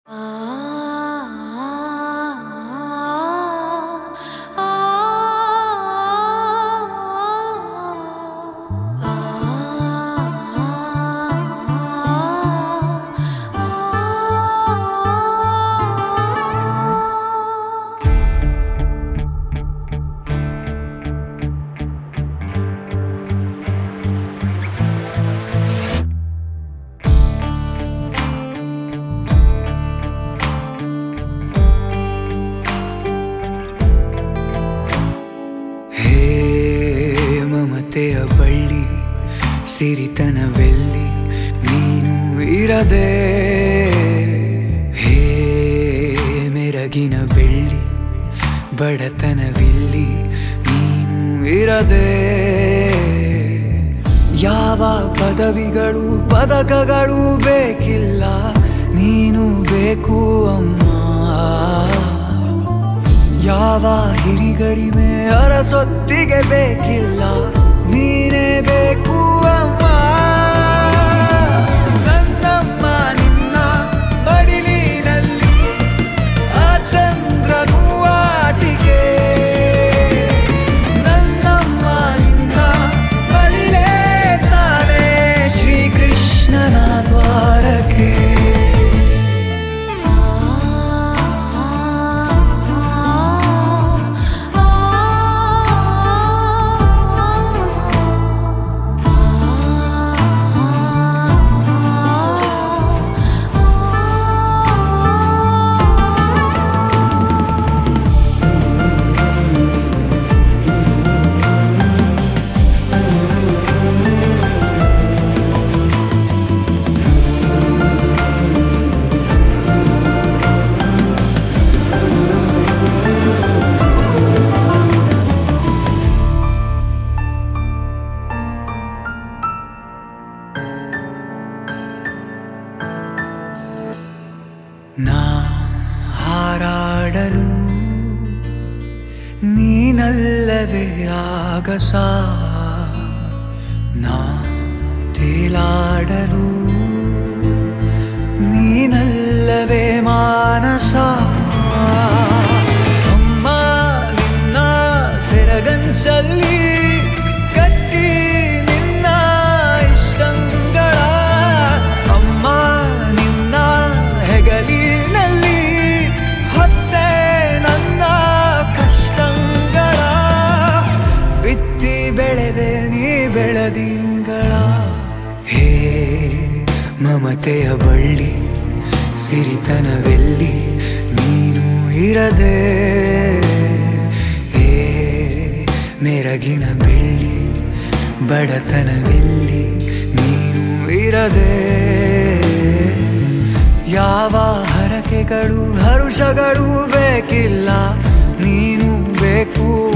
ಮಮತೆಯ ಬಳ್ಳಿ ಸಿರಿತನವೆಲ್ಲಿ ನೀನು ಇರದೆ, ಹೇ ಮೆರಗಿನ ಬೆಳ್ಳಿ ಬಡತನವಿಲ್ಲಿ ನೀನು ಇರದೆ. ಯಾವ ಪದವಿಗಳು ಪದಕಗಳು ಬೇಕಿಲ್ಲ, ನೀನು ಬೇಕು ಅಮ್ಮ. ಯಾವ ಹಿರಿಗರಿಮೆ ಅರಸೊತ್ತಿಗೆ ಬೇಕಿಲ್ಲ, ನೀನೇ ಬೇಕು ಅಮ್ಮ. ನನ್ನಮ್ಮ ನಿನ್ನ ಮಡಿಲಿನಲ್ಲಿ ಆ ಚಂದ್ರನು ಆಟಿಕೆ, ನನ್ನಮ್ಮ ನಿನ್ನ ಮಡಿಲೇ ತಾನೇ ಶ್ರೀಕೃಷ್ಣನ ದ್ವಾರಕೆ. ನಾ ಹಾರಾಡಲು ನೀನಲ್ಲವೇ ಆಗಸ, ನಾ ತೇಲಾಡಲು ನೀನಲ್ಲವೇ ಮಾನಸ. ಅಮ್ಮ ನಿನ್ನ ಸೆರಗಂಚಲ್ಲಿ ಕಟ್ಟಿ ನಿನ್ನ ಇಷ್ಟಂಗಳ, ಅಮ್ಮ ನಿನ್ನ ಹೆಗಲಿನಲ್ಲಿ ಹೊತ್ತೆ ನನ್ನ ಕಷ್ಟಂಗಳ. ಬಿತ್ತಿ ಬೆಳೆದೆ ನೀ ಬೆಳೆದಿಂಗಳ, ಹೇ ಮಮತೆಯ ಬಳ್ಳಿ ಸಿರಿತನವೆಲ್ಲಿ ನೀನು ಇರದೆ, ಹೇ ಮೆರಗಿನ ಬೆಳ್ಳಿ ಬಡತನವೆಲ್ಲಿ ನೀನು ಇರದೆ. ಯಾವ ಹರಕೆಗಳು ಹರುಷಗಳು ಬೇಕಿಲ್ಲ, ನೀನು ಬೇಕು